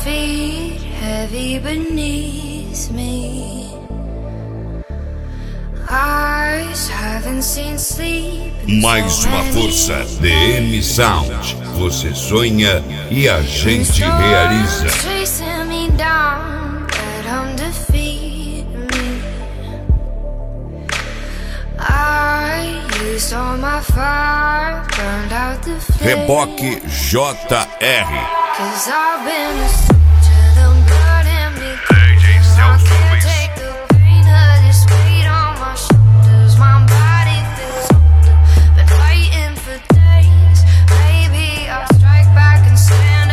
feet heavy beneath me. Eyes haven't seen sleep. Mais uma força, DM Sound. Você sonha e a gente realiza. Chasing me down, let 'em defeat me. I used all my fire, burned out the flame. Reboque JR. 'Cause I've been a to them burning me. I can't take the pain of this weight on my shoulders. My body feels older, been fighting for days. Maybe I'll strike back and stand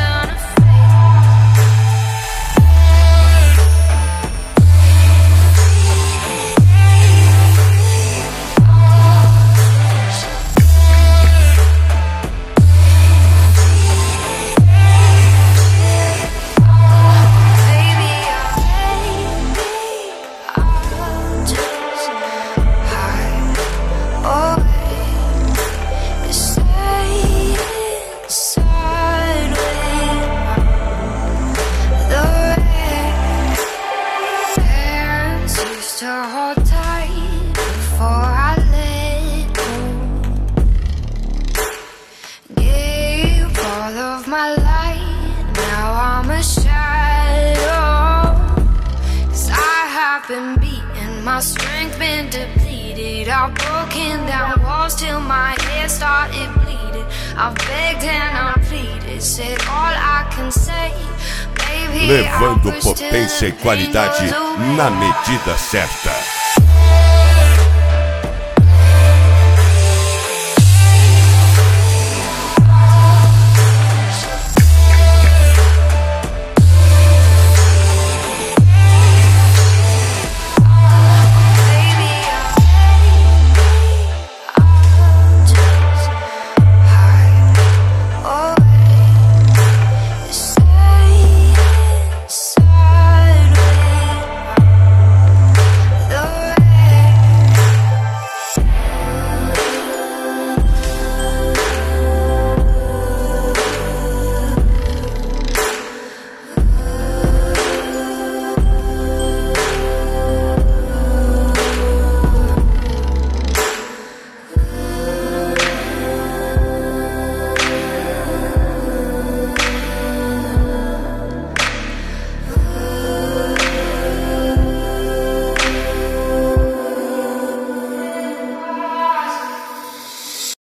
to hold tight before I let go. Gave all of my light, now I'm a shadow. 'Cause I have been beaten, my strength been depleted. I've broken down walls till my head started bleeding. I've begged and I pleaded, said all I can say. Levando potência e qualidade na medida certa.